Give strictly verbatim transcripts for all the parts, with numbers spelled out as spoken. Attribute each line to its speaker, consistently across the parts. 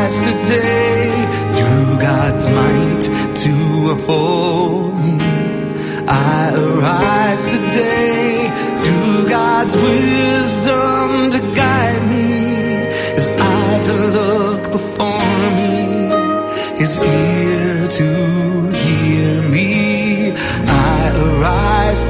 Speaker 1: arise today through God's might to uphold me. I arise today through God's wisdom to guide me. His eye to look before me, His ear to hear me. I arise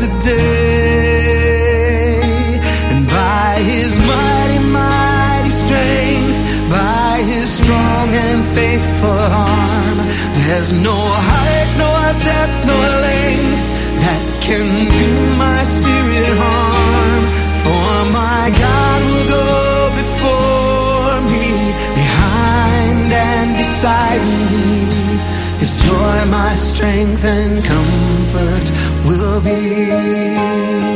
Speaker 1: today, and by His mighty, mighty strength, by His strong and faithful arm, there's no height, no depth, no length that can do my spirit harm. For my God will go before me, behind and beside me. His joy, my strength and comfort will be.